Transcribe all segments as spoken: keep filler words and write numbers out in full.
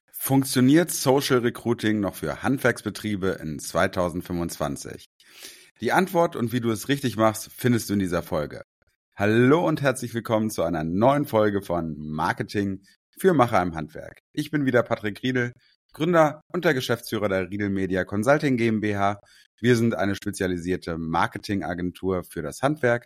Funktioniert Social Recruiting noch für Handwerksbetriebe in zweitausendfünfundzwanzig? Die Antwort und wie du es richtig machst, findest du in dieser Folge. Hallo und herzlich willkommen zu einer neuen Folge von Marketing für Macher im Handwerk. Ich bin wieder Patrick Riedel, Gründer und der Geschäftsführer der Riedel Media Consulting GmbH. Wir sind eine spezialisierte Marketingagentur für das Handwerk.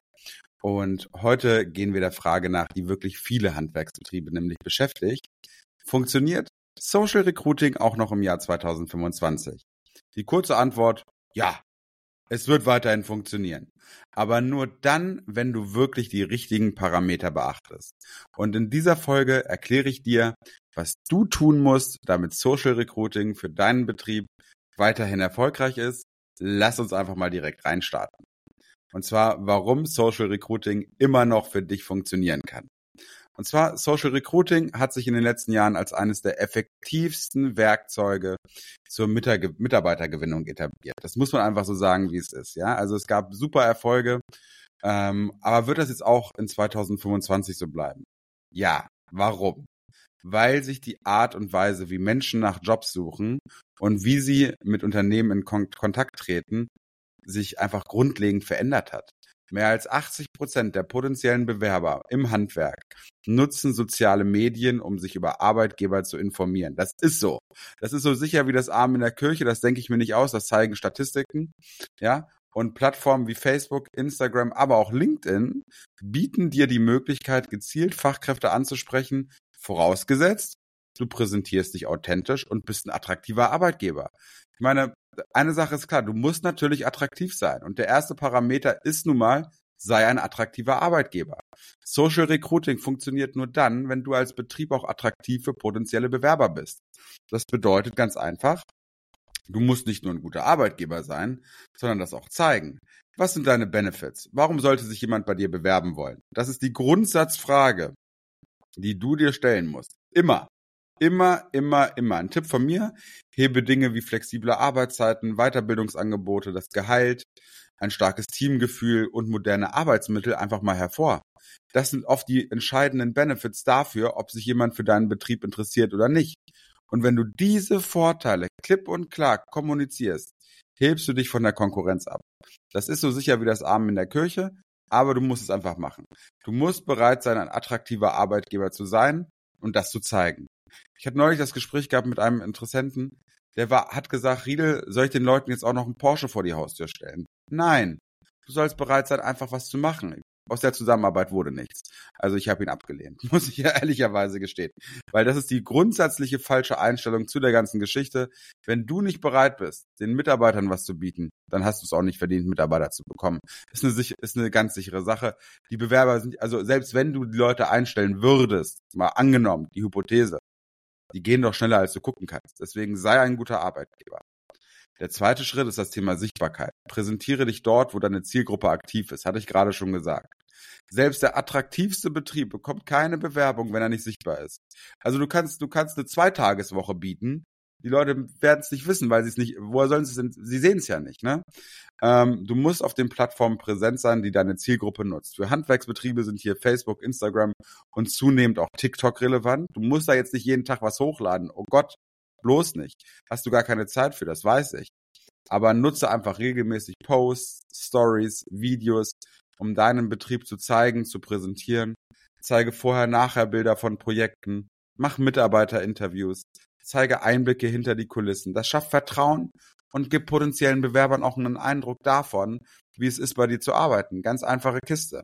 Und heute gehen wir der Frage nach, die wirklich viele Handwerksbetriebe nämlich beschäftigt. Funktioniert Social Recruiting auch noch im Jahr zweitausendfünfundzwanzig? Die kurze Antwort: Ja, es wird weiterhin funktionieren. Aber nur dann, wenn du wirklich die richtigen Parameter beachtest. Und in dieser Folge erkläre ich dir, was du tun musst, damit Social Recruiting für deinen Betrieb weiterhin erfolgreich ist. Lass uns einfach mal direkt reinstarten. Und zwar, warum Social Recruiting immer noch für dich funktionieren kann. Und zwar, Social Recruiting hat sich in den letzten Jahren als eines der effektivsten Werkzeuge zur Mitarbeitergewinnung etabliert. Das muss man einfach so sagen, wie es ist. Ja, also es gab super Erfolge, ähm, aber wird das jetzt auch in zweitausendfünfundzwanzig so bleiben? Ja, warum? Weil sich die Art und Weise, wie Menschen nach Jobs suchen und wie sie mit Unternehmen in Kon- Kontakt treten, sich einfach grundlegend verändert hat. Mehr als achtzig Prozent der potenziellen Bewerber im Handwerk nutzen soziale Medien, um sich über Arbeitgeber zu informieren. Das ist so. Das ist so sicher wie das Amen in der Kirche. Das denke ich mir nicht aus. Das zeigen Statistiken. Ja. Und Plattformen wie Facebook, Instagram, aber auch LinkedIn bieten dir die Möglichkeit, gezielt Fachkräfte anzusprechen, vorausgesetzt, du präsentierst dich authentisch und bist ein attraktiver Arbeitgeber. Ich meine, eine Sache ist klar, du musst natürlich attraktiv sein. Und der erste Parameter ist nun mal, sei ein attraktiver Arbeitgeber. Social Recruiting funktioniert nur dann, wenn du als Betrieb auch attraktiv für potenzielle Bewerber bist. Das bedeutet ganz einfach, du musst nicht nur ein guter Arbeitgeber sein, sondern das auch zeigen. Was sind deine Benefits? Warum sollte sich jemand bei dir bewerben wollen? Das ist die Grundsatzfrage, die du dir stellen musst. Immer. Immer, immer, immer. Ein Tipp von mir: Hebe Dinge wie flexible Arbeitszeiten, Weiterbildungsangebote, das Gehalt, ein starkes Teamgefühl und moderne Arbeitsmittel einfach mal hervor. Das sind oft die entscheidenden Benefits dafür, ob sich jemand für deinen Betrieb interessiert oder nicht. Und wenn du diese Vorteile klipp und klar kommunizierst, hebst du dich von der Konkurrenz ab. Das ist so sicher wie das Amen in der Kirche, aber du musst es einfach machen. Du musst bereit sein, ein attraktiver Arbeitgeber zu sein und das zu zeigen. Ich hatte neulich das Gespräch gehabt mit einem Interessenten, der war, hat gesagt: Riedel, soll ich den Leuten jetzt auch noch einen Porsche vor die Haustür stellen? Nein, du sollst bereit sein, einfach was zu machen. Aus der Zusammenarbeit wurde nichts. Also ich habe ihn abgelehnt, muss ich ja ehrlicherweise gestehen. Weil das ist die grundsätzliche falsche Einstellung zu der ganzen Geschichte. Wenn du nicht bereit bist, den Mitarbeitern was zu bieten, dann hast du es auch nicht verdient, Mitarbeiter zu bekommen. Ist eine, ist eine ganz sichere Sache. Die Bewerber sind, also selbst wenn du die Leute einstellen würdest, mal angenommen, die Hypothese, die gehen doch schneller, als du gucken kannst. Deswegen sei ein guter Arbeitgeber. Der zweite Schritt ist das Thema Sichtbarkeit. Präsentiere dich dort, wo deine Zielgruppe aktiv ist. Hatte ich gerade schon gesagt. Selbst der attraktivste Betrieb bekommt keine Bewerbung, wenn er nicht sichtbar ist. Also du kannst, du kannst eine Zweitageswoche bieten. Die Leute werden es nicht wissen, weil sie es nicht, woher sollen sie es denn, sie sehen es ja nicht, ne? Ähm, du musst auf den Plattformen präsent sein, die deine Zielgruppe nutzt. Für Handwerksbetriebe sind hier Facebook, Instagram und zunehmend auch TikTok relevant. Du musst da jetzt nicht jeden Tag was hochladen. Oh Gott, bloß nicht. Hast du gar keine Zeit für, das weiß ich. Aber nutze einfach regelmäßig Posts, Stories, Videos, um deinen Betrieb zu zeigen, zu präsentieren. Zeige Vorher-Nachher-Bilder von Projekten. Mach Mitarbeiterinterviews. Zeige Einblicke hinter die Kulissen. Das schafft Vertrauen und gibt potenziellen Bewerbern auch einen Eindruck davon, wie es ist, bei dir zu arbeiten. Ganz einfache Kiste.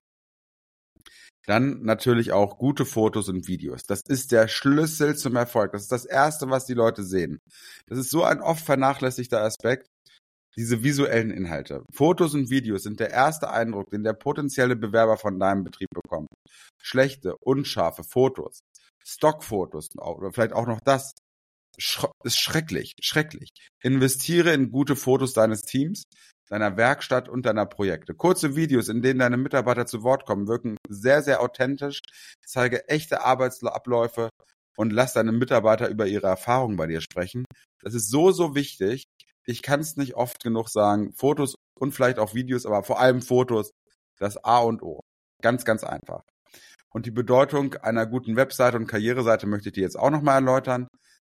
Dann natürlich auch gute Fotos und Videos. Das ist der Schlüssel zum Erfolg. Das ist das Erste, was die Leute sehen. Das ist so ein oft vernachlässigter Aspekt, diese visuellen Inhalte. Fotos und Videos sind der erste Eindruck, den der potenzielle Bewerber von deinem Betrieb bekommt. Schlechte, unscharfe Fotos, Stockfotos oder vielleicht auch noch das, ist schrecklich, schrecklich. Investiere in gute Fotos deines Teams, deiner Werkstatt und deiner Projekte. Kurze Videos, in denen deine Mitarbeiter zu Wort kommen, wirken sehr, sehr authentisch. Zeige echte Arbeitsabläufe und lass deine Mitarbeiter über ihre Erfahrungen bei dir sprechen. Das ist so, so wichtig. Ich kann es nicht oft genug sagen. Fotos und vielleicht auch Videos, aber vor allem Fotos, das A und O. Ganz, ganz einfach. Und die Bedeutung einer guten Webseite und Karriereseite möchte ich dir jetzt auch nochmal erläutern.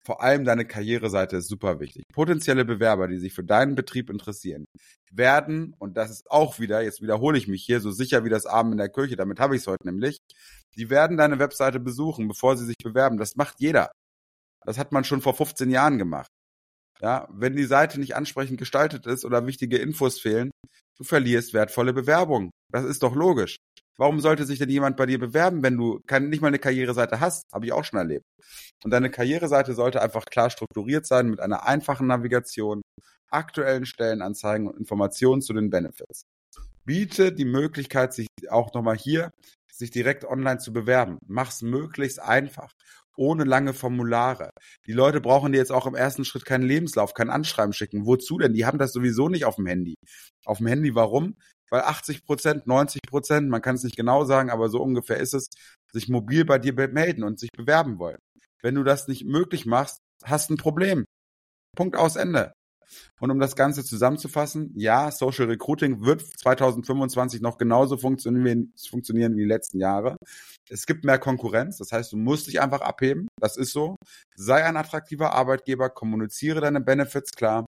vor allem deine Karriereseite ist super wichtig. Potenzielle Bewerber, die sich für deinen Betrieb interessieren, werden, und das ist auch wieder, jetzt wiederhole ich mich hier, so sicher wie das Abend in der Kirche, damit habe ich es heute nämlich, die werden deine Webseite besuchen, bevor sie sich bewerben. Das macht jeder. Das hat man schon vor fünfzehn Jahren gemacht. Ja, wenn die Seite nicht ansprechend gestaltet ist oder wichtige Infos fehlen, du verlierst wertvolle Bewerbungen. Das ist doch logisch. Warum sollte sich denn jemand bei dir bewerben, wenn du kein, nicht mal eine Karriereseite hast? Habe ich auch schon erlebt. Und deine Karriereseite sollte einfach klar strukturiert sein mit einer einfachen Navigation, aktuellen Stellenanzeigen und Informationen zu den Benefits. Biete die Möglichkeit, sich auch nochmal hier, sich direkt online zu bewerben. Mach's möglichst einfach, ohne lange Formulare. Die Leute brauchen dir jetzt auch im ersten Schritt keinen Lebenslauf, kein Anschreiben schicken. Wozu denn? Die haben das sowieso nicht auf dem Handy. Auf dem Handy, warum? Weil achtzig Prozent, neunzig Prozent, man kann es nicht genau sagen, aber so ungefähr ist es, sich mobil bei dir melden und sich bewerben wollen. Wenn du das nicht möglich machst, hast du ein Problem. Punkt, aus, Ende. Und um das Ganze zusammenzufassen, ja, Social Recruiting wird zwanzig fünfundzwanzig noch genauso funktionieren, funktionieren wie die letzten Jahre. Es gibt mehr Konkurrenz, das heißt, du musst dich einfach abheben, das ist so. Sei ein attraktiver Arbeitgeber, kommuniziere deine Benefits klar,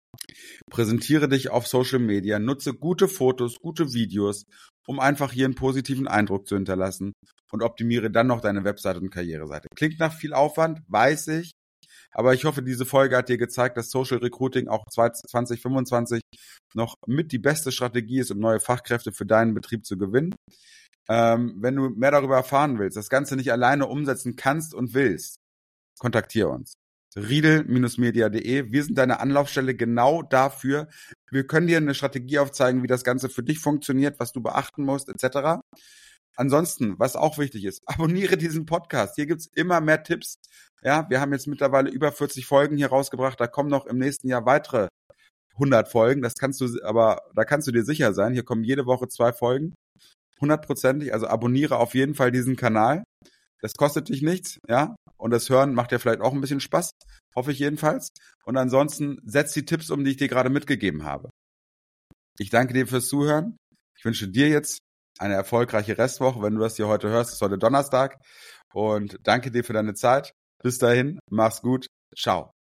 präsentiere dich auf Social Media, nutze gute Fotos, gute Videos, um einfach hier einen positiven Eindruck zu hinterlassen und optimiere dann noch deine Webseite und Karriereseite. Klingt nach viel Aufwand, weiß ich, aber ich hoffe, diese Folge hat dir gezeigt, dass Social Recruiting auch zwanzig fünfundzwanzig noch mit die beste Strategie ist, um neue Fachkräfte für deinen Betrieb zu gewinnen. Ähm, wenn du mehr darüber erfahren willst, das Ganze nicht alleine umsetzen kannst und willst, kontaktiere uns. riedel Bindestrich media Punkt de. Wir sind deine Anlaufstelle genau dafür. Wir können dir eine Strategie aufzeigen, wie das Ganze für dich funktioniert, was du beachten musst, et cetera. Ansonsten, was auch wichtig ist, abonniere diesen Podcast. Hier gibt's immer mehr Tipps. Ja, wir haben jetzt mittlerweile über vierzig Folgen hier rausgebracht. Da kommen noch im nächsten Jahr weitere hundert Folgen. Das kannst du, aber da kannst du dir sicher sein. Hier kommen jede Woche zwei Folgen. Hundertprozentig. Also abonniere auf jeden Fall diesen Kanal. Das kostet dich nichts, ja. Und das Hören macht dir vielleicht auch ein bisschen Spaß. Hoffe ich jedenfalls. Und ansonsten setz die Tipps um, die ich dir gerade mitgegeben habe. Ich danke dir fürs Zuhören. Ich wünsche dir jetzt eine erfolgreiche Restwoche. Wenn du das hier heute hörst, ist heute Donnerstag. Und danke dir für deine Zeit. Bis dahin, mach's gut. Ciao.